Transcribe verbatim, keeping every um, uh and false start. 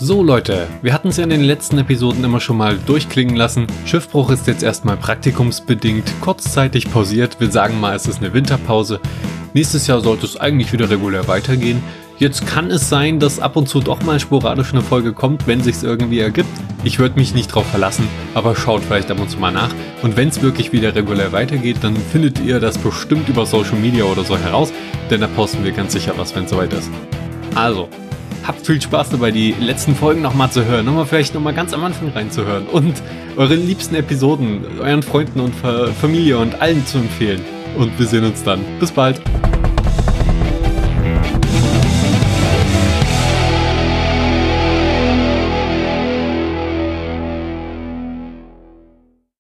So Leute, wir hatten es ja in den letzten Episoden immer schon mal durchklingen lassen. Schiffbruch ist jetzt erstmal praktikumsbedingt kurzzeitig pausiert. Wir sagen mal, es ist eine Winterpause. Nächstes Jahr sollte es eigentlich wieder regulär weitergehen. Jetzt kann es sein, dass ab und zu doch mal sporadisch eine Folge kommt, wenn sich's irgendwie ergibt. Ich würde mich nicht drauf verlassen, aber schaut vielleicht ab und zu mal nach. Und wenn es wirklich wieder regulär weitergeht, dann findet ihr das bestimmt über Social Media oder so heraus, denn da posten wir ganz sicher was, wenn es soweit ist. Also, habt viel Spaß dabei, die letzten Folgen nochmal zu hören, nochmal vielleicht nochmal ganz am Anfang reinzuhören und eure liebsten Episoden euren Freunden und Familie und allen zu empfehlen. Und wir sehen uns dann. Bis bald!